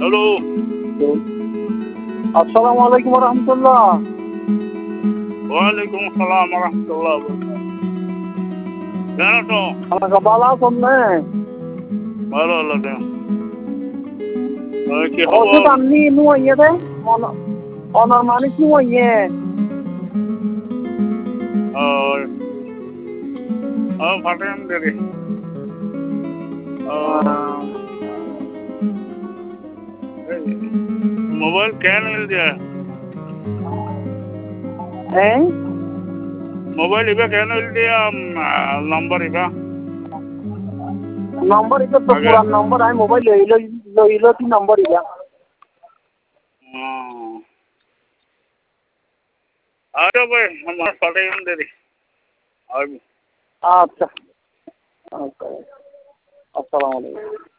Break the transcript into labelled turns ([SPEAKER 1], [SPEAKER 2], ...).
[SPEAKER 1] Hello.
[SPEAKER 2] আসসালামু আলাইকুম রহমতুল্লাহ।
[SPEAKER 1] ওয়ালাইকুম আসসালাম রহমতুল্লাহ। কেন তো
[SPEAKER 2] আমাকে ভালো আছেন না?
[SPEAKER 1] ভালো লাগে কি
[SPEAKER 2] ওষুধ
[SPEAKER 1] খবর?
[SPEAKER 2] আপনি নুয়ে দে অনার মানুষ নুয়ে
[SPEAKER 1] ফাটেন দেরি মোবাইল কেন মিল দিয়া
[SPEAKER 2] হ্যাঁ
[SPEAKER 1] মোবাইল ইবা কেন মিল দিয়া নম্বর ইবা
[SPEAKER 2] নম্বর এটা তো
[SPEAKER 1] আগে
[SPEAKER 2] পুরান নম্বর আমি মোবাইল লইলো কি নম্বর এটা
[SPEAKER 1] আরে ভাই আমার ফাটেন দেরি
[SPEAKER 2] আচ্ছা আচ্ছা আসসালামু আলাইকুম।